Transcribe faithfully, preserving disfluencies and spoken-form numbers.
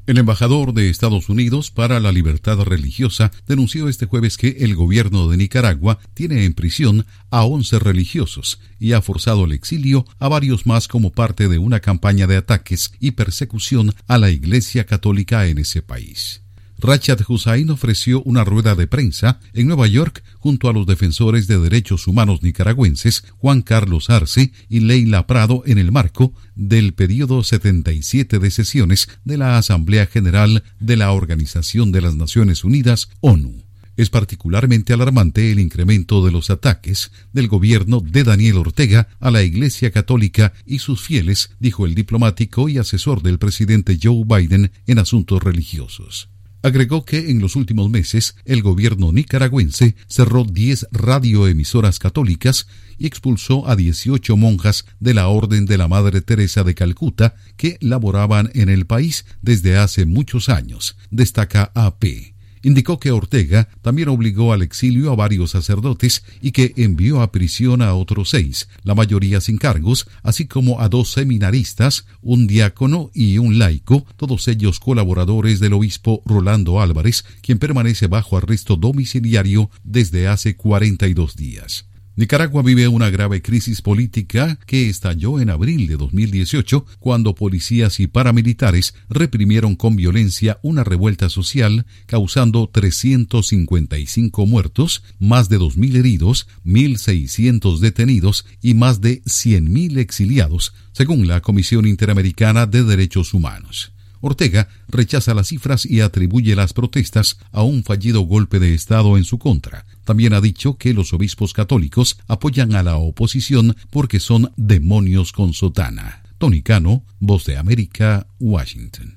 El embajador de Estados Unidos para la Libertad Religiosa denunció este jueves que el gobierno de Nicaragua tiene en prisión a once religiosos y ha forzado el exilio a varios más como parte de una campaña de ataques y persecución a la Iglesia Católica en ese país. Rachad Hussain ofreció una rueda de prensa en Nueva York junto a los defensores de derechos humanos nicaragüenses Juan Carlos Arce y Leila Prado en el marco del período setenta y siete de sesiones de la Asamblea General de la Organización de las Naciones Unidas, ONU. Es particularmente alarmante el incremento de los ataques del gobierno de Daniel Ortega a la Iglesia Católica y sus fieles, dijo el diplomático y asesor del presidente Joe Biden en asuntos religiosos. Agregó que en los últimos meses el gobierno nicaragüense cerró diez radioemisoras católicas y expulsó a dieciocho monjas de la Orden de la Madre Teresa de Calcuta que laboraban en el país desde hace muchos años, destaca A P. Indicó que Ortega también obligó al exilio a varios sacerdotes y que envió a prisión a otros seis, la mayoría sin cargos, así como a dos seminaristas, un diácono y un laico, todos ellos colaboradores del obispo Rolando Álvarez, quien permanece bajo arresto domiciliario desde hace cuarenta y dos días. Nicaragua vive una grave crisis política que estalló en abril de dos mil dieciocho, cuando policías y paramilitares reprimieron con violencia una revuelta social, causando trescientos cincuenta y cinco muertos, más de dos mil heridos, mil seiscientos detenidos y más de cien mil exiliados, según la Comisión Interamericana de Derechos Humanos. Ortega rechaza las cifras y atribuye las protestas a un fallido golpe de Estado en su contra. También ha dicho que los obispos católicos apoyan a la oposición porque son demonios con sotana. Tony Cano, Voz de América, Washington.